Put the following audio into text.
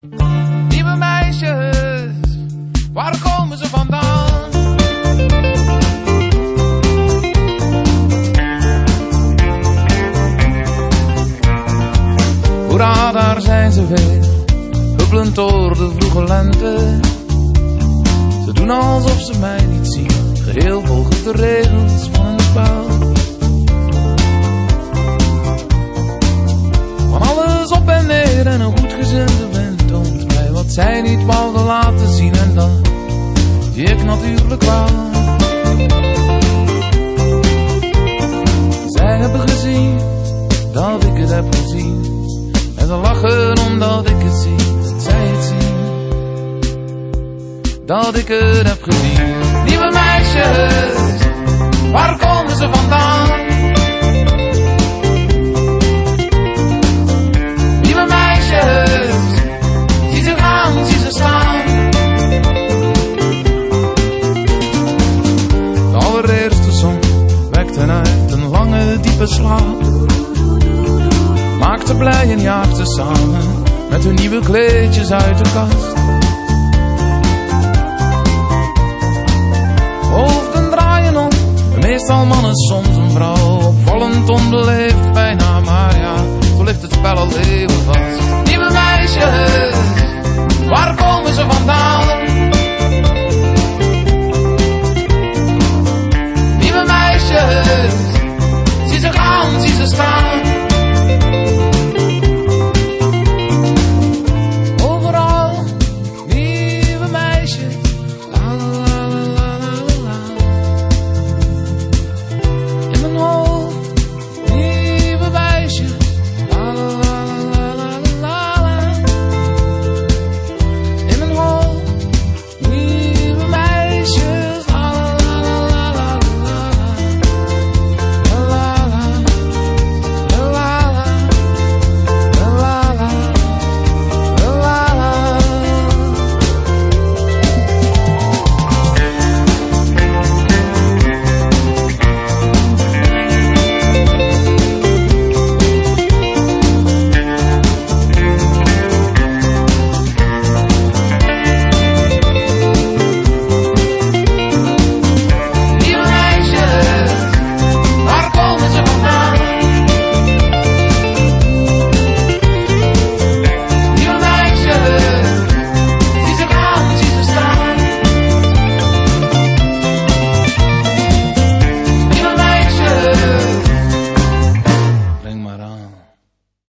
Nieuwe meisjes, waar komen ze vandaan? Hoera, daar zijn ze weer, huppelend door de vroege lente. Ze doen alsof ze mij niet zien, geheel volgens de regels van een spel. Van alles op en neer en een goed gezinde wind toont mij wat zij niet wouden laten zien. En dat zie ik natuurlijk wel. Zij hebben gezien dat ik het heb gezien. En ze lachen omdat ik het zie, dat zij het zien. Dat ik het heb gezien. Nieuwe meisjes, waar komen ze vandaan? Nieuwe meisjes, zie ze gaan, zie ze staan. De allereerste zon wekt hen uit een lange diepe slaap. Maakt ze blij en jaagt ze samen met hun nieuwe kleedjes uit de kast. Hoofden draaien om, meestal mannen, soms een vrouw. Opvallend onbeleefd bijna, maar ja, zo ligt het spel al eeuwen vast.